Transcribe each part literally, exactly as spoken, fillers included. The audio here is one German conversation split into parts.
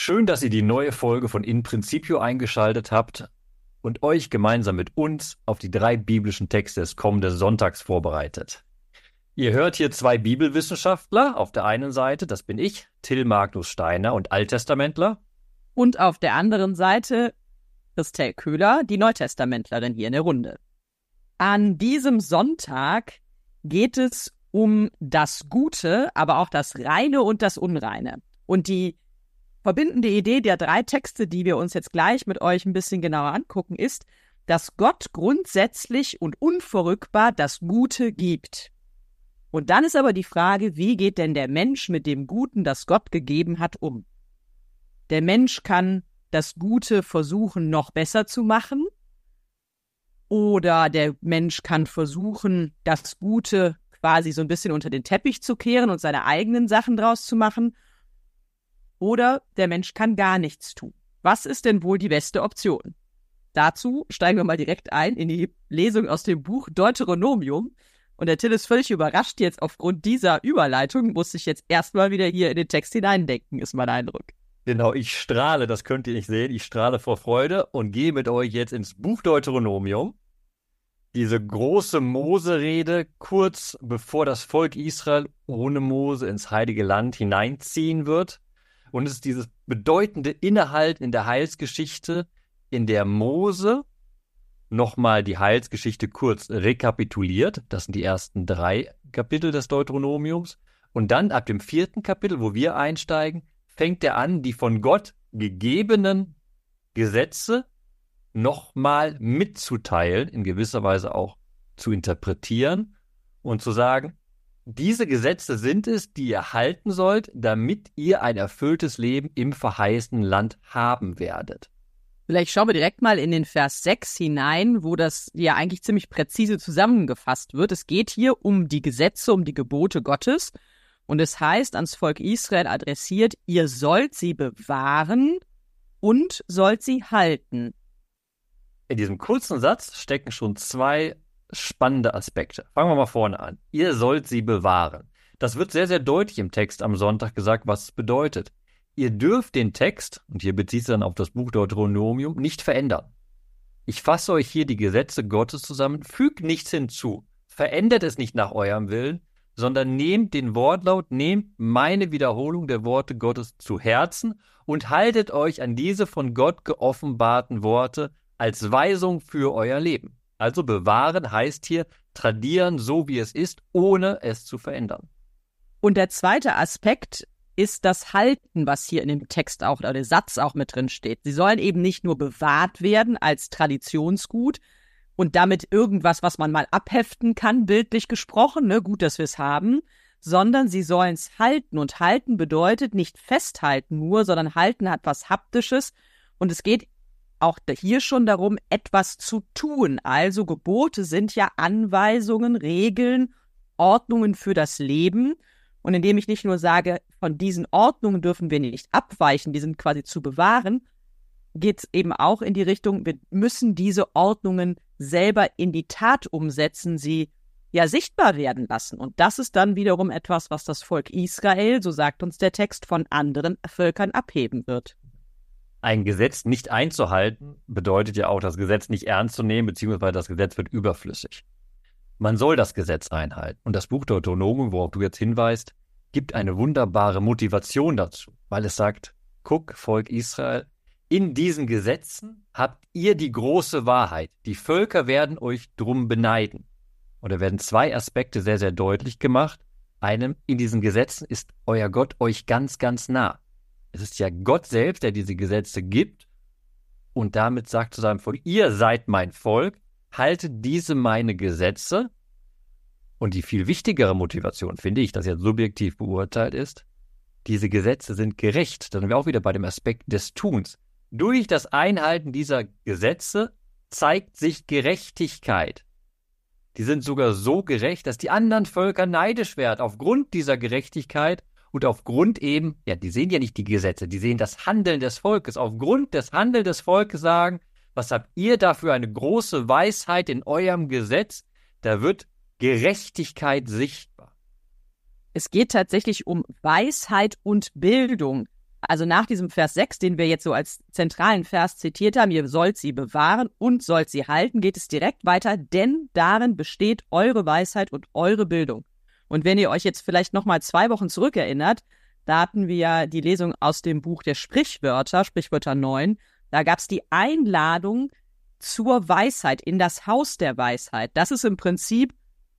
Schön, dass ihr die neue Folge von In Principio eingeschaltet habt und euch gemeinsam mit uns auf die drei biblischen Texte des kommenden Sonntags vorbereitet. Ihr hört hier zwei Bibelwissenschaftler. Auf der einen Seite, das bin ich, Till Magnus Steiner und Alttestamentler. Und auf der anderen Seite Christel Köhler, die Neutestamentlerin hier in der Runde. An diesem Sonntag geht es um das Gute, aber auch das Reine und das Unreine. Und die verbindende Idee der drei Texte, die wir uns jetzt gleich mit euch ein bisschen genauer angucken, ist, dass Gott grundsätzlich und unverrückbar das Gute gibt. Und dann ist aber die Frage, wie geht denn der Mensch mit dem Guten, das Gott gegeben hat, um? Der Mensch kann das Gute versuchen, noch besser zu machen, oder der Mensch kann versuchen, das Gute quasi so ein bisschen unter den Teppich zu kehren und seine eigenen Sachen draus zu machen. Oder der Mensch kann gar nichts tun. Was ist denn wohl die beste Option? Dazu steigen wir mal direkt ein in die Lesung aus dem Buch Deuteronomium. Und der Till ist völlig überrascht jetzt aufgrund dieser Überleitung, muss sich jetzt erstmal wieder hier in den Text hineindenken, ist mein Eindruck. Genau, ich strahle, das könnt ihr nicht sehen, ich strahle vor Freude und gehe mit euch jetzt ins Buch Deuteronomium. Diese große Mose-Rede kurz bevor das Volk Israel ohne Mose ins Heilige Land hineinziehen wird. Und es ist dieses bedeutende Innehalten in der Heilsgeschichte, in der Mose nochmal die Heilsgeschichte kurz rekapituliert. Das sind die ersten drei Kapitel des Deuteronomiums. Und dann ab dem vierten Kapitel, wo wir einsteigen, fängt er an, die von Gott gegebenen Gesetze nochmal mitzuteilen, in gewisser Weise auch zu interpretieren und zu sagen, diese Gesetze sind es, die ihr halten sollt, damit ihr ein erfülltes Leben im verheißenen Land haben werdet. Vielleicht schauen wir direkt mal in den Vers sechs hinein, wo das ja eigentlich ziemlich präzise zusammengefasst wird. Es geht hier um die Gesetze, um die Gebote Gottes. Und es heißt ans Volk Israel adressiert, ihr sollt sie bewahren und sollt sie halten. In diesem kurzen Satz stecken schon zwei spannende Aspekte. Fangen wir mal vorne an. Ihr sollt sie bewahren. Das wird sehr, sehr deutlich im Text am Sonntag gesagt, was es bedeutet. Ihr dürft den Text, und hier bezieht es dann auf das Buch Deuteronomium, nicht verändern. Ich fasse euch hier die Gesetze Gottes zusammen, fügt nichts hinzu, verändert es nicht nach eurem Willen, sondern nehmt den Wortlaut, nehmt meine Wiederholung der Worte Gottes zu Herzen und haltet euch an diese von Gott geoffenbarten Worte als Weisung für euer Leben. Also bewahren heißt hier tradieren, so wie es ist, ohne es zu verändern. Und der zweite Aspekt ist das Halten, was hier in dem Text auch, oder der Satz auch mit drin steht. Sie sollen eben nicht nur bewahrt werden als Traditionsgut und damit irgendwas, was man mal abheften kann, bildlich gesprochen, ne, gut, dass wir es haben, sondern sie sollen es halten. Und halten bedeutet nicht festhalten nur, sondern halten hat was Haptisches. Und es geht auch hier schon darum, etwas zu tun. Also Gebote sind ja Anweisungen, Regeln, Ordnungen für das Leben. Und indem ich nicht nur sage, von diesen Ordnungen dürfen wir nicht abweichen, die sind quasi zu bewahren, geht es eben auch in die Richtung, wir müssen diese Ordnungen selber in die Tat umsetzen, sie ja sichtbar werden lassen. Und das ist dann wiederum etwas, was das Volk Israel, so sagt uns der Text, von anderen Völkern abheben wird. Ein Gesetz nicht einzuhalten, bedeutet ja auch, das Gesetz nicht ernst zu nehmen, beziehungsweise das Gesetz wird überflüssig. Man soll das Gesetz einhalten. Und das Buch Deuteronomium, worauf du jetzt hinweist, gibt eine wunderbare Motivation dazu, weil es sagt, guck, Volk Israel, in diesen Gesetzen habt ihr die große Wahrheit. Die Völker werden euch drum beneiden. Und da werden zwei Aspekte sehr, sehr deutlich gemacht. Einem, in diesen Gesetzen ist euer Gott euch ganz, ganz nah. Es ist ja Gott selbst, der diese Gesetze gibt und damit sagt zu seinem Volk, ihr seid mein Volk, haltet diese meine Gesetze. Und die viel wichtigere Motivation, finde ich, das jetzt subjektiv beurteilt ist, diese Gesetze sind gerecht. Da sind wir auch wieder bei dem Aspekt des Tuns. Durch das Einhalten dieser Gesetze zeigt sich Gerechtigkeit. Die sind sogar so gerecht, dass die anderen Völker neidisch werden aufgrund dieser Gerechtigkeit. Und aufgrund eben, ja, die sehen ja nicht die Gesetze, die sehen das Handeln des Volkes. Aufgrund des Handelns des Volkes sagen, was habt ihr da für eine große Weisheit in eurem Gesetz? Da wird Gerechtigkeit sichtbar. Es geht tatsächlich um Weisheit und Bildung. Also nach diesem Vers sechs, den wir jetzt so als zentralen Vers zitiert haben, ihr sollt sie bewahren und sollt sie halten, geht es direkt weiter, denn darin besteht eure Weisheit und eure Bildung. Und wenn ihr euch jetzt vielleicht nochmal zwei Wochen zurückerinnert, da hatten wir ja die Lesung aus dem Buch der Sprichwörter, Sprichwörter neun, da gab es die Einladung zur Weisheit, in das Haus der Weisheit. Das ist im Prinzip,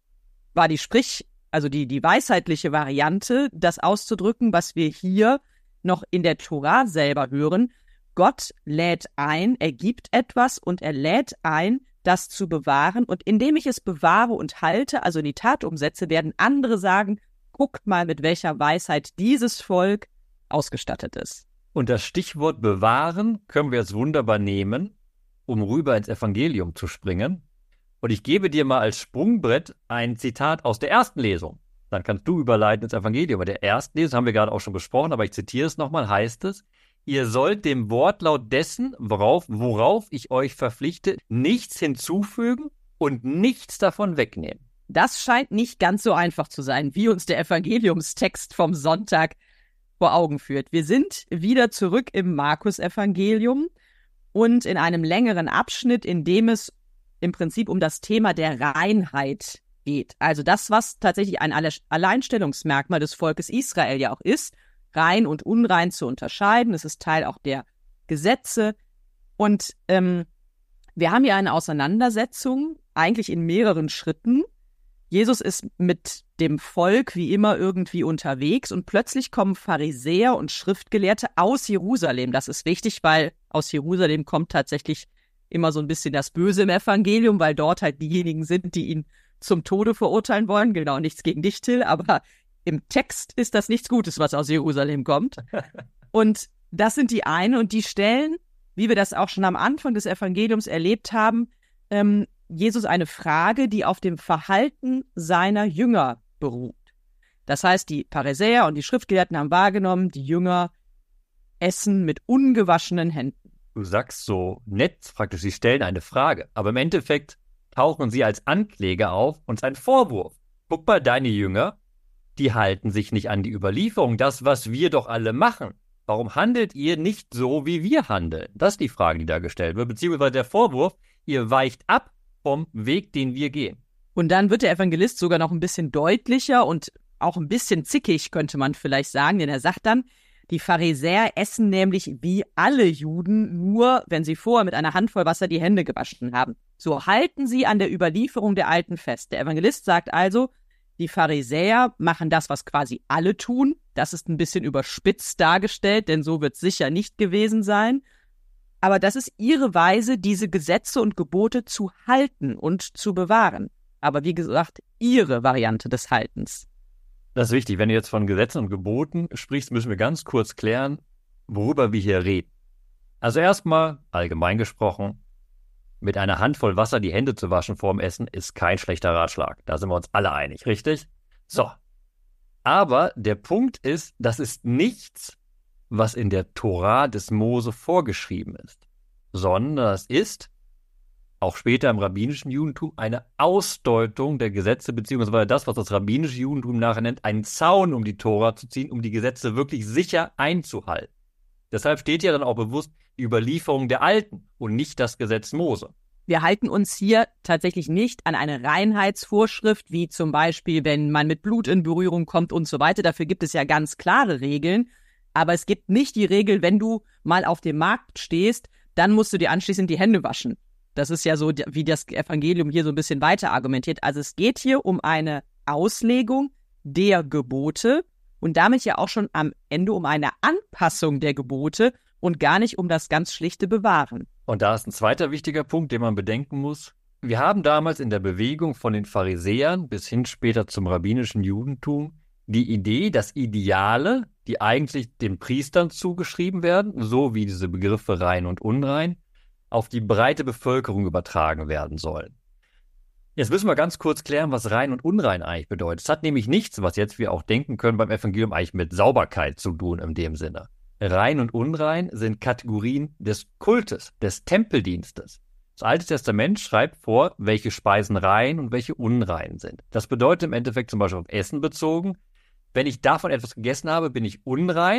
war die Sprich, also die, die weisheitliche Variante, das auszudrücken, was wir hier noch in der Tora selber hören. Gott lädt ein, er gibt etwas und er lädt ein, das zu bewahren. Und indem ich es bewahre und halte, also in die Tat umsetze, werden andere sagen, guckt mal, mit welcher Weisheit dieses Volk ausgestattet ist. Und das Stichwort bewahren können wir jetzt wunderbar nehmen, um rüber ins Evangelium zu springen. Und ich gebe dir mal als Sprungbrett ein Zitat aus der ersten Lesung. Dann kannst du überleiten ins Evangelium. Bei der ersten Lesung haben wir gerade auch schon besprochen, aber ich zitiere es nochmal, heißt es, ihr sollt dem Wortlaut dessen, worauf, worauf ich euch verpflichte, nichts hinzufügen und nichts davon wegnehmen. Das scheint nicht ganz so einfach zu sein, wie uns der Evangeliumstext vom Sonntag vor Augen führt. Wir sind wieder zurück im Markus-Evangelium und in einem längeren Abschnitt, in dem es im Prinzip um das Thema der Reinheit geht. Also das, was tatsächlich ein Alleinstellungsmerkmal des Volkes Israel ja auch ist, rein und unrein zu unterscheiden. Es ist Teil auch der Gesetze. Und ähm, wir haben hier eine Auseinandersetzung, eigentlich in mehreren Schritten. Jesus ist mit dem Volk wie immer irgendwie unterwegs und plötzlich kommen Pharisäer und Schriftgelehrte aus Jerusalem. Das ist wichtig, weil aus Jerusalem kommt tatsächlich immer so ein bisschen das Böse im Evangelium, weil dort halt diejenigen sind, die ihn zum Tode verurteilen wollen. Genau, nichts gegen dich, Till, aber im Text ist das nichts Gutes, was aus Jerusalem kommt. Und das sind die einen und die stellen, wie wir das auch schon am Anfang des Evangeliums erlebt haben, ähm, Jesus eine Frage, die auf dem Verhalten seiner Jünger beruht. Das heißt, die Pharisäer und die Schriftgelehrten haben wahrgenommen, die Jünger essen mit ungewaschenen Händen. Du sagst so nett, praktisch, sie stellen eine Frage, aber im Endeffekt tauchen sie als Ankläger auf und es ist ein Vorwurf. Guck mal, deine Jünger, die halten sich nicht an die Überlieferung, das, was wir doch alle machen. Warum handelt ihr nicht so, wie wir handeln? Das ist die Frage, die da gestellt wird, beziehungsweise der Vorwurf, ihr weicht ab vom Weg, den wir gehen. Und dann wird der Evangelist sogar noch ein bisschen deutlicher und auch ein bisschen zickig, könnte man vielleicht sagen, denn er sagt dann, die Pharisäer essen nämlich wie alle Juden nur, wenn sie vorher mit einer Handvoll Wasser die Hände gewaschen haben. So halten sie an der Überlieferung der Alten fest. Der Evangelist sagt also, die Pharisäer machen das, was quasi alle tun. Das ist ein bisschen überspitzt dargestellt, denn so wird es sicher nicht gewesen sein. Aber das ist ihre Weise, diese Gesetze und Gebote zu halten und zu bewahren. Aber wie gesagt, ihre Variante des Haltens. Das ist wichtig. Wenn du jetzt von Gesetzen und Geboten sprichst, müssen wir ganz kurz klären, worüber wir hier reden. Also erstmal, allgemein gesprochen, mit einer Handvoll Wasser die Hände zu waschen vor dem Essen ist kein schlechter Ratschlag. Da sind wir uns alle einig, richtig? So. Aber der Punkt ist, das ist nichts, was in der Tora des Mose vorgeschrieben ist, sondern das ist, auch später im rabbinischen Judentum, eine Ausdeutung der Gesetze, beziehungsweise das, was das rabbinische Judentum nachher nennt, einen Zaun um die Tora zu ziehen, um die Gesetze wirklich sicher einzuhalten. Deshalb steht ja dann auch bewusst die Überlieferung der Alten und nicht das Gesetz Mose. Wir halten uns hier tatsächlich nicht an eine Reinheitsvorschrift, wie zum Beispiel, wenn man mit Blut in Berührung kommt und so weiter. Dafür gibt es ja ganz klare Regeln. Aber es gibt nicht die Regel, wenn du mal auf dem Markt stehst, dann musst du dir anschließend die Hände waschen. Das ist ja so, wie das Evangelium hier so ein bisschen weiter argumentiert. Also es geht hier um eine Auslegung der Gebote und damit ja auch schon am Ende um eine Anpassung der Gebote und gar nicht um das ganz schlichte Bewahren. Und da ist ein zweiter wichtiger Punkt, den man bedenken muss. Wir haben damals in der Bewegung von den Pharisäern bis hin später zum rabbinischen Judentum die Idee, dass Ideale, die eigentlich den Priestern zugeschrieben werden, so wie diese Begriffe rein und unrein, auf die breite Bevölkerung übertragen werden sollen. Jetzt müssen wir ganz kurz klären, was rein und unrein eigentlich bedeutet. Es hat nämlich nichts, was jetzt wir auch denken können beim Evangelium, eigentlich mit Sauberkeit zu tun in dem Sinne. Rein und unrein sind Kategorien des Kultes, des Tempeldienstes. Das Alte Testament schreibt vor, welche Speisen rein und welche unrein sind. Das bedeutet im Endeffekt zum Beispiel auf Essen bezogen, wenn ich davon etwas gegessen habe, bin ich unrein,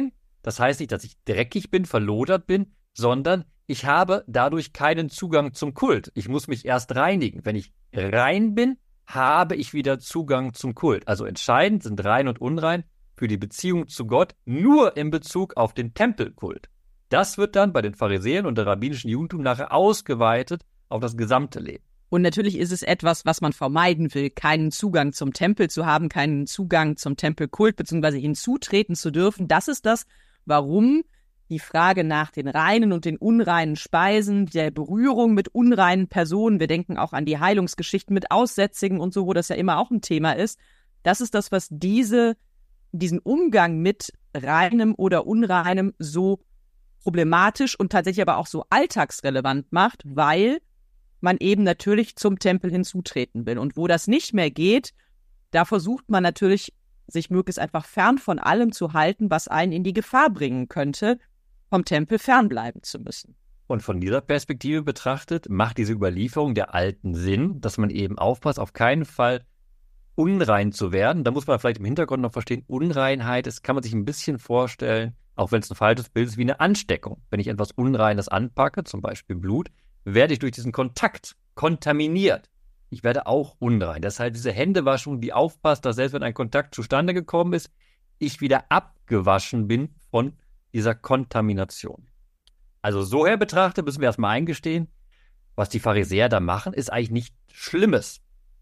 Das heißt nicht, dass ich dreckig bin, verlodert bin, sondern ich habe dadurch keinen Zugang zum Kult. Ich muss mich erst reinigen. Wenn ich rein bin, habe ich wieder Zugang zum Kult. Also entscheidend sind rein und unrein für die Beziehung zu Gott nur in Bezug auf den Tempelkult. Das wird dann bei den Pharisäern und der rabbinischen Judentum nachher ausgeweitet auf das gesamte Leben. Und natürlich ist es etwas, was man vermeiden will, keinen Zugang zum Tempel zu haben, keinen Zugang zum Tempelkult bzw. hinzutreten zu dürfen. Das ist das, warum die Frage nach den reinen und den unreinen Speisen, der Berührung mit unreinen Personen, wir denken auch an die Heilungsgeschichten mit Aussätzigen und so, wo das ja immer auch ein Thema ist. Das ist das, was diese, diesen Umgang mit reinem oder unreinem so problematisch und tatsächlich aber auch so alltagsrelevant macht, weil man eben natürlich zum Tempel hinzutreten will. Und wo das nicht mehr geht, da versucht man natürlich, sich möglichst einfach fern von allem zu halten, was einen in die Gefahr bringen könnte, vom Tempel fernbleiben zu müssen. Und von dieser Perspektive betrachtet, macht diese Überlieferung der Alten Sinn, dass man eben aufpasst, auf keinen Fall unrein zu werden. Da muss man vielleicht im Hintergrund noch verstehen, Unreinheit, das kann man sich ein bisschen vorstellen, auch wenn es ein falsches Bild ist, wie eine Ansteckung. Wenn ich etwas Unreines anpacke, zum Beispiel Blut, werde ich durch diesen Kontakt kontaminiert. Ich werde auch unrein. Deshalb diese Händewaschung, die aufpasst, dass selbst wenn ein Kontakt zustande gekommen ist, ich wieder abgewaschen bin von dieser Kontamination. Also so her betrachtet, müssen wir erstmal eingestehen, was die Pharisäer da machen, ist eigentlich nichts Schlimmes.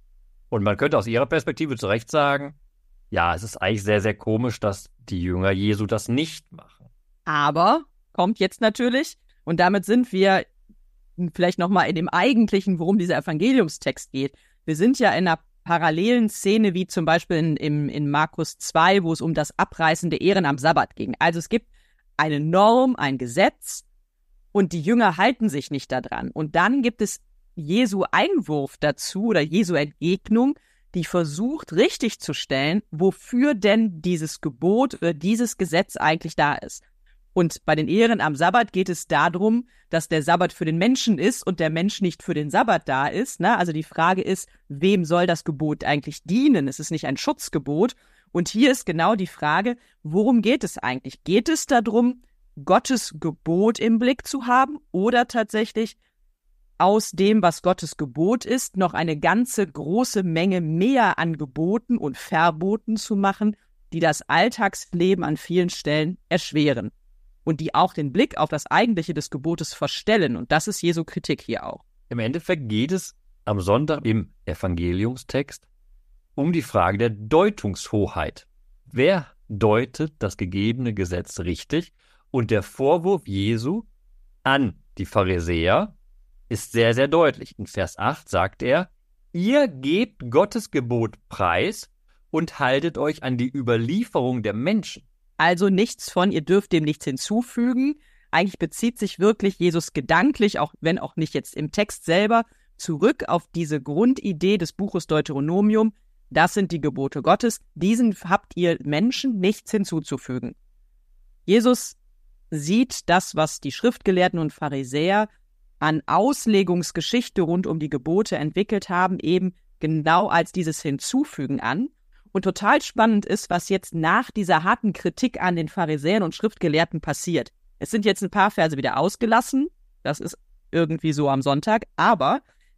Und man könnte aus ihrer Perspektive zu Recht sagen, ja, es ist eigentlich sehr, sehr komisch, dass die Jünger Jesu das nicht machen. Aber kommt jetzt natürlich, und damit sind wir vielleicht nochmal in dem eigentlichen, worum dieser Evangeliumstext geht. Wir sind ja in einer parallelen Szene, wie zum Beispiel in, in, in Markus zwei, wo es um das Abreißen der Ehren am Sabbat ging. Also es gibt eine Norm, ein Gesetz und die Jünger halten sich nicht daran. Und dann gibt es Jesu Einwurf dazu oder Jesu Entgegnung, die versucht richtig zu stellen, wofür denn dieses Gebot oder dieses Gesetz eigentlich da ist. Und bei den Ehren am Sabbat geht es darum, dass der Sabbat für den Menschen ist und der Mensch nicht für den Sabbat da ist. Ne? Also die Frage ist, wem soll das Gebot eigentlich dienen? Es ist nicht ein Schutzgebot. Und hier ist genau die Frage, worum geht es eigentlich? Geht es darum, Gottes Gebot im Blick zu haben oder tatsächlich aus dem, was Gottes Gebot ist, noch eine ganze große Menge mehr an Geboten und Verboten zu machen, die das Alltagsleben an vielen Stellen erschweren und die auch den Blick auf das Eigentliche des Gebotes verstellen. Und das ist Jesu Kritik hier auch. Im Endeffekt geht es am Sonntag im Evangeliumstext um die Frage der Deutungshoheit. Wer deutet das gegebene Gesetz richtig? Und der Vorwurf Jesu an die Pharisäer ist sehr, sehr deutlich. In Vers acht sagt er, ihr gebt Gottes Gebot preis und haltet euch an die Überlieferung der Menschen. Also nichts von, ihr dürft dem nichts hinzufügen. Eigentlich bezieht sich wirklich Jesus gedanklich, auch wenn auch nicht jetzt im Text selber, zurück auf diese Grundidee des Buches Deuteronomium. Das sind die Gebote Gottes. Diesen habt ihr Menschen nichts hinzuzufügen. Jesus sieht das, was die Schriftgelehrten und Pharisäer an Auslegungsgeschichte rund um die Gebote entwickelt haben, eben genau als dieses Hinzufügen an. Und total spannend ist, was jetzt nach dieser harten Kritik an den Pharisäern und Schriftgelehrten passiert. Es sind jetzt ein paar Verse wieder ausgelassen, das ist irgendwie so am Sonntag, aber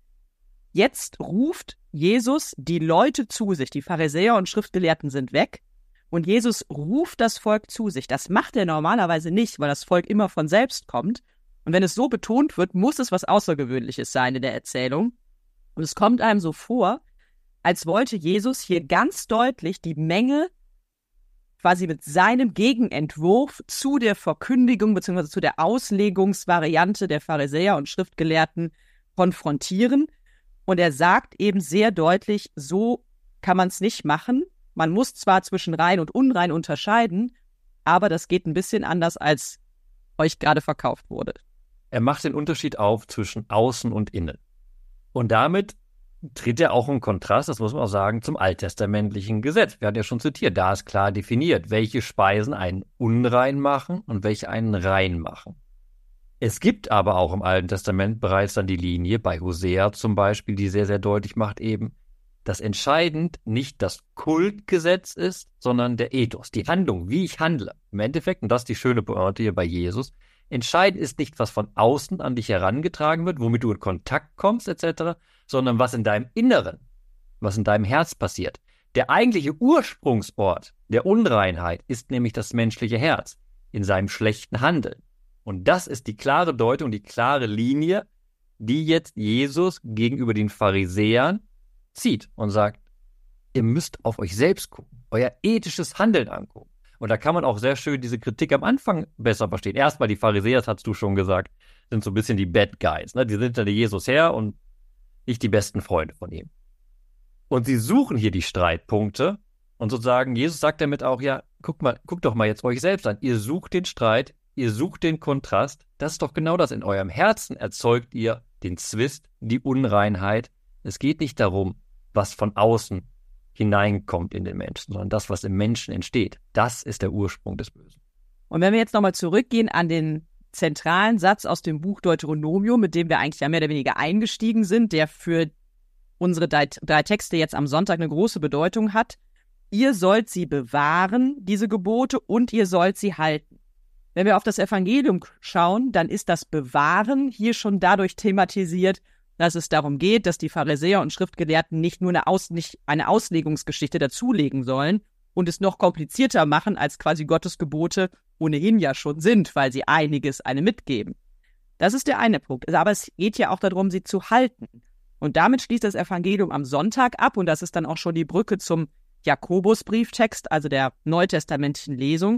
jetzt ruft Jesus die Leute zu sich. Die Pharisäer und Schriftgelehrten sind weg und Jesus ruft das Volk zu sich. Das macht er normalerweise nicht, weil das Volk immer von selbst kommt. Und wenn es so betont wird, muss es was Außergewöhnliches sein in der Erzählung. Und es kommt einem so vor, als wollte Jesus hier ganz deutlich die Menge quasi mit seinem Gegenentwurf zu der Verkündigung bzw. zu der Auslegungsvariante der Pharisäer und Schriftgelehrten konfrontieren. Und er sagt eben sehr deutlich, so kann man es nicht machen. Man muss zwar zwischen rein und unrein unterscheiden, aber das geht ein bisschen anders, als euch gerade verkauft wurde. Er macht den Unterschied auf zwischen außen und innen. Und damit tritt er auch im Kontrast, das muss man auch sagen, zum alttestamentlichen Gesetz. Wir hatten ja schon zitiert, da ist klar definiert, welche Speisen einen unrein machen und welche einen rein machen. Es gibt aber auch im Alten Testament bereits dann die Linie, bei Hosea zum Beispiel, die sehr, sehr deutlich macht eben, dass entscheidend nicht das Kultgesetz ist, sondern der Ethos, die Handlung, wie ich handle. Im Endeffekt, und das ist die schöne Pointe hier bei Jesus, entscheidend ist nicht, was von außen an dich herangetragen wird, womit du in Kontakt kommst et cetera, sondern was in deinem Inneren, was in deinem Herz passiert. Der eigentliche Ursprungsort der Unreinheit ist nämlich das menschliche Herz in seinem schlechten Handeln. Und das ist die klare Deutung, die klare Linie, die jetzt Jesus gegenüber den Pharisäern zieht und sagt, ihr müsst auf euch selbst gucken, euer ethisches Handeln angucken. Und da kann man auch sehr schön diese Kritik am Anfang besser verstehen. Erstmal die Pharisäer, das hast du schon gesagt, sind so ein bisschen die Bad Guys. Ne? Die sind hinter Jesus her und nicht die besten Freunde von ihm. Und sie suchen hier die Streitpunkte und sozusagen, Jesus sagt damit auch, ja, guck mal, guckt doch mal jetzt euch selbst an. Ihr sucht den Streit, ihr sucht den Kontrast. Das ist doch genau das. In eurem Herzen erzeugt ihr den Zwist, die Unreinheit. Es geht nicht darum, was von außen hineinkommt in den Menschen, sondern das, was im Menschen entsteht. Das ist der Ursprung des Bösen. Und wenn wir jetzt nochmal zurückgehen an den zentralen Satz aus dem Buch Deuteronomium, mit dem wir eigentlich ja mehr oder weniger eingestiegen sind, der für unsere drei, drei Texte jetzt am Sonntag eine große Bedeutung hat. Ihr sollt sie bewahren, diese Gebote, und ihr sollt sie halten. Wenn wir auf das Evangelium schauen, dann ist das Bewahren hier schon dadurch thematisiert, dass es darum geht, dass die Pharisäer und Schriftgelehrten nicht nur eine, Aus, nicht eine Auslegungsgeschichte dazulegen sollen und es noch komplizierter machen, als quasi Gottes Gebote ohnehin ja schon sind, weil sie einiges einem mitgeben. Das ist der eine Punkt. Aber es geht ja auch darum, sie zu halten. Und damit schließt das Evangelium am Sonntag ab, und das ist dann auch schon die Brücke zum Jakobusbrieftext, also der neutestamentlichen Lesung.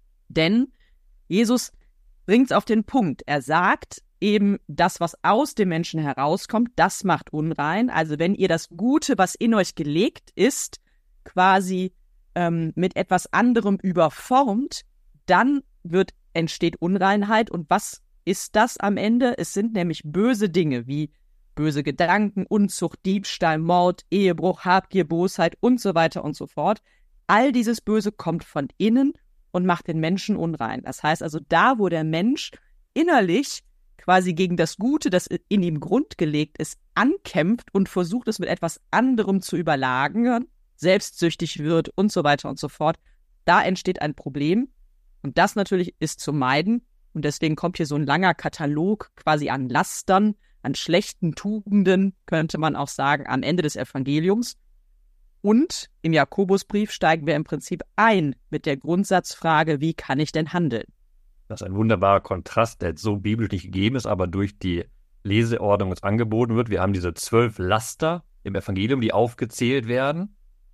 Denn Jesus bringt es auf den Punkt. Er sagt eben, das, was aus dem Menschen herauskommt, das macht unrein. Also wenn ihr das Gute, was in euch gelegt ist, quasi ähm, mit etwas anderem überformt, dann wird, entsteht Unreinheit. Und was ist das am Ende? Es sind nämlich böse Dinge wie böse Gedanken, Unzucht, Diebstahl, Mord, Ehebruch, Habgier, Bosheit und so weiter und so fort. All dieses Böse kommt von innen und macht den Menschen unrein. Das heißt also, da, wo der Mensch innerlich quasi gegen das Gute, das in ihm grundgelegt ist, ankämpft und versucht, es mit etwas anderem zu überlagern, selbstsüchtig wird und so weiter und so fort, da entsteht ein Problem. Und das natürlich ist zu meiden. Und deswegen kommt hier so ein langer Katalog quasi an Lastern, an schlechten Tugenden, könnte man auch sagen, am Ende des Evangeliums. Und im Jakobusbrief steigen wir im Prinzip ein mit der Grundsatzfrage, wie kann ich denn handeln? Das ist ein wunderbarer Kontrast, der so biblisch nicht gegeben ist, aber durch die Leseordnung uns angeboten wird. Wir haben diese zwölf Laster im Evangelium, die aufgezählt werden.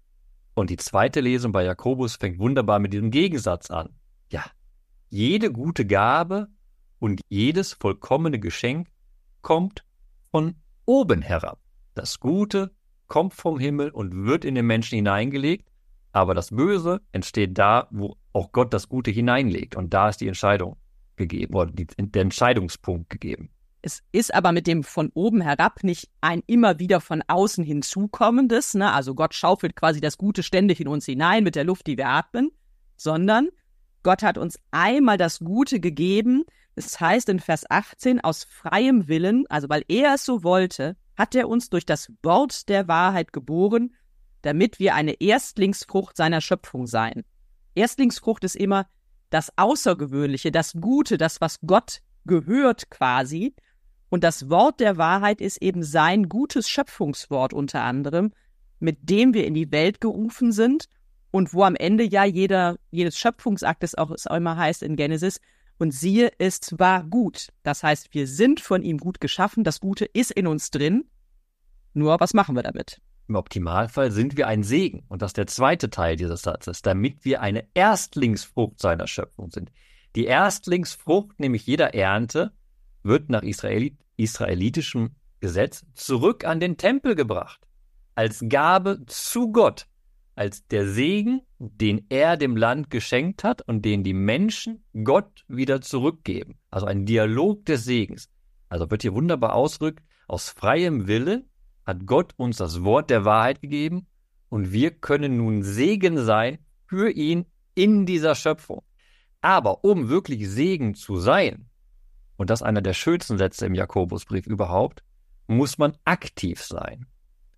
Und die zweite Lesung bei Jakobus fängt wunderbar mit diesem Gegensatz an. Ja, jede gute Gabe und jedes vollkommene Geschenk kommt von oben herab. Das Gute kommt vom Himmel und wird in den Menschen hineingelegt, aber das Böse entsteht da, wo auch Gott das Gute hineinlegt. Und da ist die Entscheidung gegeben, oder die, der Entscheidungspunkt gegeben. Es ist aber mit dem von oben herab nicht ein immer wieder von außen hinzukommendes, ne? Also Gott schaufelt quasi das Gute ständig in uns hinein mit der Luft, die wir atmen, sondern Gott hat uns einmal das Gute gegeben. Das heißt in Vers achtzehn, aus freiem Willen, also weil er es so wollte, hat er uns durch das Wort der Wahrheit geboren, damit wir eine Erstlingsfrucht seiner Schöpfung seien. Erstlingsfrucht ist immer das Außergewöhnliche, das Gute, das, was Gott gehört quasi. Und das Wort der Wahrheit ist eben sein gutes Schöpfungswort unter anderem, mit dem wir in die Welt gerufen sind und wo am Ende ja jeder, jedes Schöpfungsaktes auch es auch immer heißt in Genesis, und siehe, es war gut. Das heißt, wir sind von ihm gut geschaffen, das Gute ist in uns drin. Nur, was machen wir damit? Im Optimalfall sind wir ein Segen. Und das ist der zweite Teil dieses Satzes, damit wir eine Erstlingsfrucht seiner Schöpfung sind. Die Erstlingsfrucht, nämlich jeder Ernte, wird nach Israel, israelitischem Gesetz zurück an den Tempel gebracht. Als Gabe zu Gott. Als der Segen, den er dem Land geschenkt hat und den die Menschen Gott wieder zurückgeben. Also ein Dialog des Segens. Also wird hier wunderbar ausdrückt, aus freiem Wille hat Gott uns das Wort der Wahrheit gegeben und wir können nun Segen sein für ihn in dieser Schöpfung. Aber um wirklich Segen zu sein, und das ist einer der schönsten Sätze im Jakobusbrief überhaupt, muss man aktiv sein.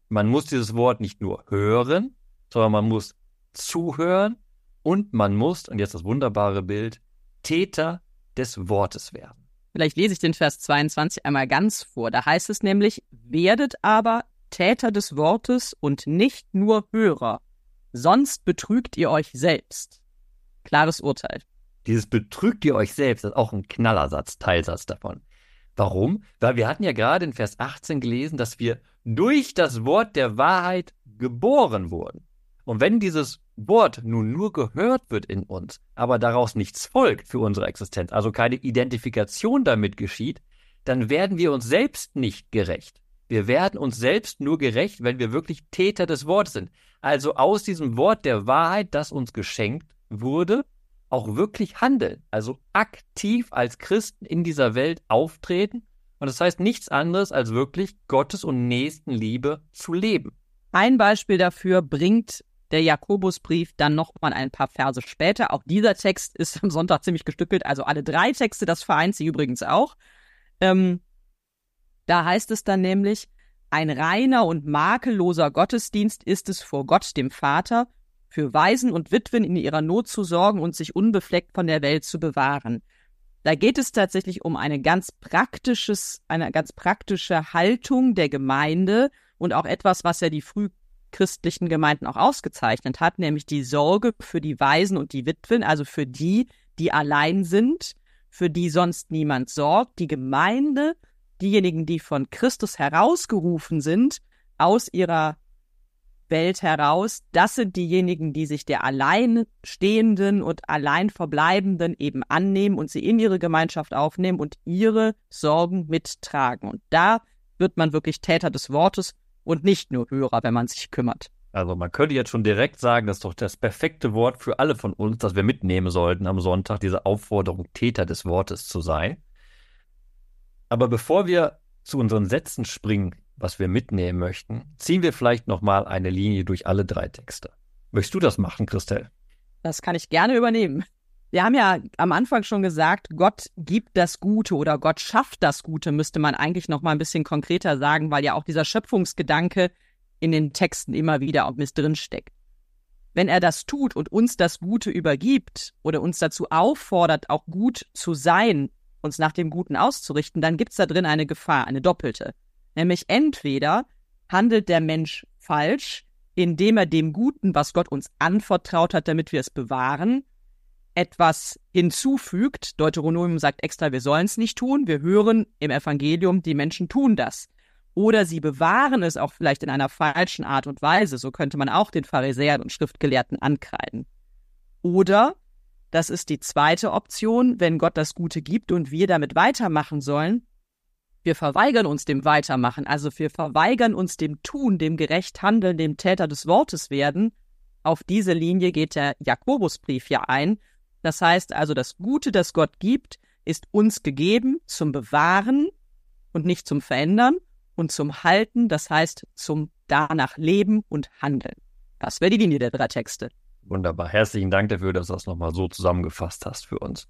man muss dieses Wort nicht nur hören, sondern man muss zuhören und man muss, und jetzt das wunderbare Bild, Täter des Wortes werden. Vielleicht lese ich den Vers zweiundzwanzig einmal ganz vor. Da heißt es nämlich, werdet aber Täter des Wortes und nicht nur Hörer, sonst betrügt ihr euch selbst. Klares Urteil. Dieses betrügt ihr euch selbst, das ist auch ein Knallersatz, Teilsatz davon. Warum? Weil wir hatten ja gerade in Vers achtzehn gelesen, dass wir durch das Wort der Wahrheit geboren wurden. Und wenn dieses Wort nun nur gehört wird in uns, aber daraus nichts folgt für unsere Existenz, also keine Identifikation damit geschieht, dann werden wir uns selbst nicht gerecht. Wir werden uns selbst nur gerecht, wenn wir wirklich Täter des Wortes sind. Also aus diesem Wort der Wahrheit, das uns geschenkt wurde, auch wirklich handeln. Also aktiv als Christen in dieser Welt auftreten. Und das heißt nichts anderes, als wirklich Gottes und Nächstenliebe zu leben. Ein Beispiel dafür bringt der Jakobusbrief dann noch mal ein paar Verse später. Auch dieser Text ist am Sonntag ziemlich gestückelt, also alle drei Texte, das vereint sie übrigens auch. Ähm, da heißt es dann nämlich, ein reiner und makelloser Gottesdienst ist es vor Gott, dem Vater, für Waisen und Witwen in ihrer Not zu sorgen und sich unbefleckt von der Welt zu bewahren. Da geht es tatsächlich um eine ganz praktisches, eine ganz praktische Haltung der Gemeinde und auch etwas, was ja die frühchristlichen Gemeinden auch ausgezeichnet hat, nämlich die Sorge für die Waisen und die Witwen, also für die, die allein sind, für die sonst niemand sorgt. Die Gemeinde, diejenigen, die von Christus herausgerufen sind, aus ihrer Welt heraus, das sind diejenigen, die sich der Alleinstehenden und Alleinverbleibenden eben annehmen und sie in ihre Gemeinschaft aufnehmen und ihre Sorgen mittragen. Und da wird man wirklich Täter des Wortes und nicht nur Hörer, wenn man sich kümmert. Also man könnte jetzt schon direkt sagen, das ist doch das perfekte Wort für alle von uns, das wir mitnehmen sollten am Sonntag, diese Aufforderung, Täter des Wortes zu sein. Aber bevor wir zu unseren Sätzen springen, was wir mitnehmen möchten, ziehen wir vielleicht nochmal eine Linie durch alle drei Texte. Möchtest du das machen, Christel? Das kann ich gerne übernehmen. Wir haben ja am Anfang schon gesagt, Gott gibt das Gute oder Gott schafft das Gute, müsste man eigentlich noch mal ein bisschen konkreter sagen, weil ja auch dieser Schöpfungsgedanke in den Texten immer wieder auch mit drin steckt. Wenn er das tut und uns das Gute übergibt oder uns dazu auffordert, auch gut zu sein, uns nach dem Guten auszurichten, dann gibt es da drin eine Gefahr, eine doppelte. Nämlich entweder handelt der Mensch falsch, indem er dem Guten, was Gott uns anvertraut hat, damit wir es bewahren, etwas hinzufügt. Deuteronomium sagt extra, wir sollen es nicht tun. Wir hören im Evangelium, die Menschen tun das. Oder sie bewahren es auch vielleicht in einer falschen Art und Weise. So könnte man auch den Pharisäern und Schriftgelehrten ankreiden. Oder, das ist die zweite Option, wenn Gott das Gute gibt und wir damit weitermachen sollen, wir verweigern uns dem Weitermachen, also wir verweigern uns dem Tun, dem gerecht Handeln, dem Täter des Wortes werden. Auf diese Linie geht der Jakobusbrief ja ein. Das heißt also, das Gute, das Gott gibt, ist uns gegeben zum Bewahren und nicht zum Verändern und zum Halten, das heißt zum danach Leben und Handeln. Das wäre die Linie der drei Texte. Wunderbar. Herzlichen Dank dafür, dass du das nochmal so zusammengefasst hast für uns.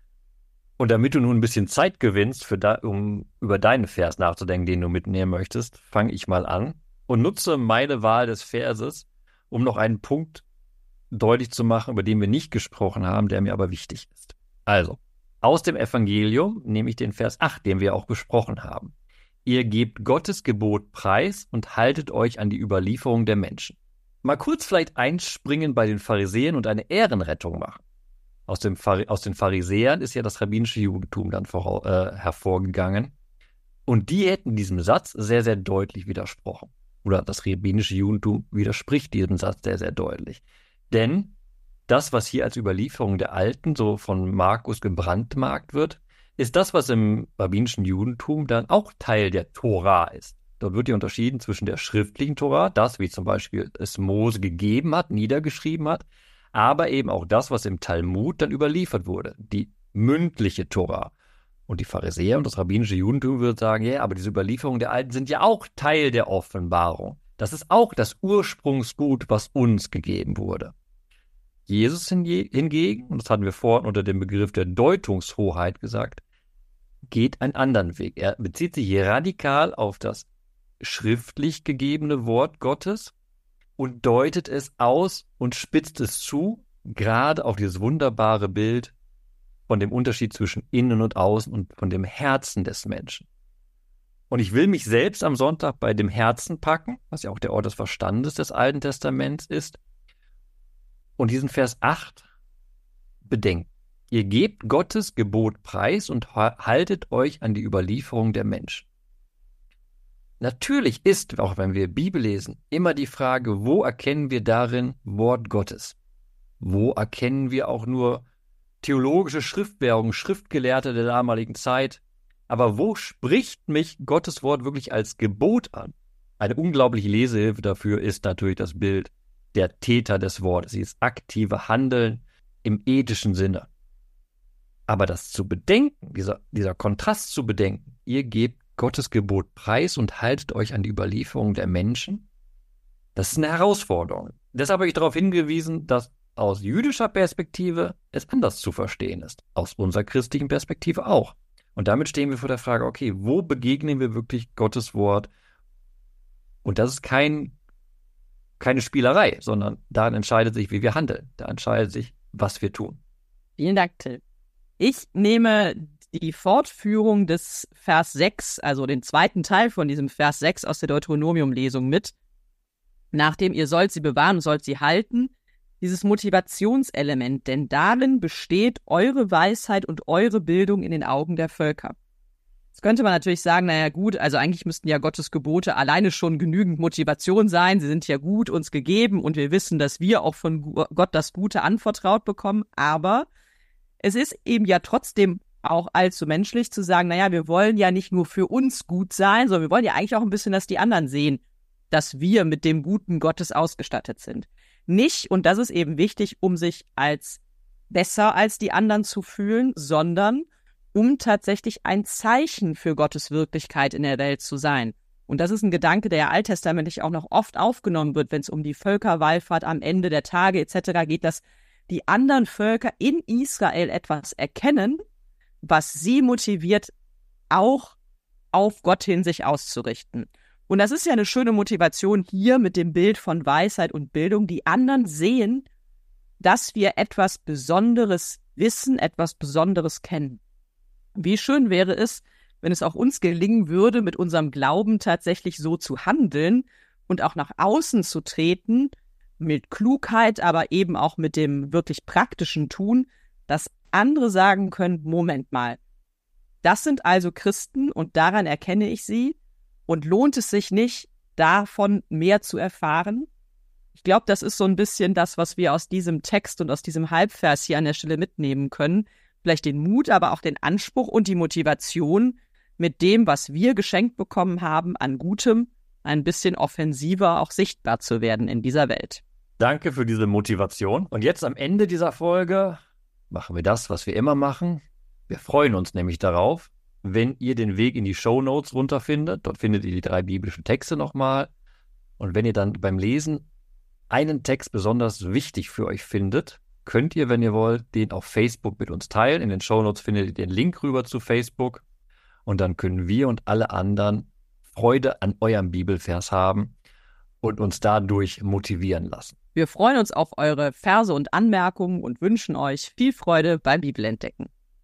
Und damit du nun ein bisschen Zeit gewinnst, für da, um über deinen Vers nachzudenken, den du mitnehmen möchtest, fange ich mal an und nutze meine Wahl des Verses, um noch einen Punkt deutlich zu machen, über den wir nicht gesprochen haben, der mir aber wichtig ist. Also, aus dem Evangelium nehme ich den Vers acht, den wir auch besprochen haben. Ihr gebt Gottes Gebot preis und haltet euch an die Überlieferung der Menschen. Mal kurz vielleicht einspringen bei den Pharisäern und eine Ehrenrettung machen. Aus, dem, aus den Pharisäern ist ja das rabbinische Judentum dann vor, äh, hervorgegangen. Und die hätten diesem Satz sehr, sehr deutlich widersprochen. Oder das rabbinische Judentum widerspricht diesem Satz sehr, sehr deutlich. Denn das, was hier als Überlieferung der Alten so von Markus gebrandmarkt wird, ist das, was im rabbinischen Judentum dann auch Teil der Tora ist. Dort wird ja unterschieden zwischen der schriftlichen Tora, das, wie zum Beispiel es Mose gegeben hat, niedergeschrieben hat, aber eben auch das, was im Talmud dann überliefert wurde, die mündliche Tora. Und die Pharisäer und das rabbinische Judentum würden sagen, ja, aber diese Überlieferungen der Alten sind ja auch Teil der Offenbarung. Das ist auch das Ursprungsgut, was uns gegeben wurde. Jesus hingegen, und das hatten wir vorhin unter dem Begriff der Deutungshoheit gesagt, geht einen anderen Weg. Er bezieht sich hier radikal auf das schriftlich gegebene Wort Gottes und deutet es aus und spitzt es zu, gerade auf dieses wunderbare Bild von dem Unterschied zwischen innen und außen und von dem Herzen des Menschen. Und ich will mich selbst am Sonntag bei dem Herzen packen, was ja auch der Ort des Verstandes des Alten Testaments ist, und diesen Vers acht bedenken. Ihr gebt Gottes Gebot preis und haltet euch an die Überlieferung der Menschen. Natürlich ist, auch wenn wir Bibel lesen, immer die Frage, wo erkennen wir darin Wort Gottes? Wo erkennen wir auch nur theologische Schriftwährung, Schriftgelehrte der damaligen Zeit? Aber wo spricht mich Gottes Wort wirklich als Gebot an? Eine unglaubliche Lesehilfe dafür ist natürlich das Bild der Täter des Wortes, dieses aktive Handeln im ethischen Sinne. Aber das zu bedenken, dieser, dieser Kontrast zu bedenken, ihr gebt Gottes Gebot preis und haltet euch an die Überlieferung der Menschen, das ist eine Herausforderung. Deshalb habe ich darauf hingewiesen, dass aus jüdischer Perspektive es anders zu verstehen ist, aus unserer christlichen Perspektive auch. Und damit stehen wir vor der Frage, okay, wo begegnen wir wirklich Gottes Wort? Und das ist kein, keine Spielerei, sondern daran entscheidet sich, wie wir handeln. Da entscheidet sich, was wir tun. Vielen Dank, Till. Ich nehme die Fortführung des Vers sechs, also den zweiten Teil von diesem Vers sechs aus der Deuteronomium-Lesung mit. Nachdem ihr sollt sie bewahren und sollt sie halten, dieses Motivationselement, denn darin besteht eure Weisheit und eure Bildung in den Augen der Völker. Jetzt könnte man natürlich sagen, naja gut, also eigentlich müssten ja Gottes Gebote alleine schon genügend Motivation sein. Sie sind ja gut uns gegeben und wir wissen, dass wir auch von Gott das Gute anvertraut bekommen. Aber es ist eben ja trotzdem auch allzu menschlich zu sagen, naja, wir wollen ja nicht nur für uns gut sein, sondern wir wollen ja eigentlich auch ein bisschen, dass die anderen sehen, dass wir mit dem Guten Gottes ausgestattet sind. Nicht, und das ist eben wichtig, um sich als besser als die anderen zu fühlen, sondern um tatsächlich ein Zeichen für Gottes Wirklichkeit in der Welt zu sein. Und das ist ein Gedanke, der ja alttestamentlich auch noch oft aufgenommen wird, wenn es um die Völkerwallfahrt am Ende der Tage et cetera geht, dass die anderen Völker in Israel etwas erkennen, was sie motiviert, auch auf Gott hin sich auszurichten. Und das ist ja eine schöne Motivation hier mit dem Bild von Weisheit und Bildung. Die anderen sehen, dass wir etwas Besonderes wissen, etwas Besonderes kennen. Wie schön wäre es, wenn es auch uns gelingen würde, mit unserem Glauben tatsächlich so zu handeln und auch nach außen zu treten, mit Klugheit, aber eben auch mit dem wirklich praktischen Tun, dass andere sagen können, Moment mal, das sind also Christen und daran erkenne ich sie. Und lohnt es sich nicht, davon mehr zu erfahren? Ich glaube, das ist so ein bisschen das, was wir aus diesem Text und aus diesem Halbvers hier an der Stelle mitnehmen können. Vielleicht den Mut, aber auch den Anspruch und die Motivation, mit dem, was wir geschenkt bekommen haben, an Gutem, ein bisschen offensiver auch sichtbar zu werden in dieser Welt. Danke für diese Motivation. Und jetzt am Ende dieser Folge machen wir das, was wir immer machen. Wir freuen uns nämlich darauf, wenn ihr den Weg in die Shownotes runterfindet. Dort findet ihr die drei biblischen Texte nochmal. Und wenn ihr dann beim Lesen einen Text besonders wichtig für euch findet, könnt ihr, wenn ihr wollt, den auf Facebook mit uns teilen. In den Shownotes findet ihr den Link rüber zu Facebook. Und dann können wir und alle anderen Freude an eurem Bibelvers haben und uns dadurch motivieren lassen. Wir freuen uns auf eure Verse und Anmerkungen und wünschen euch viel Freude beim Bibelentdecken.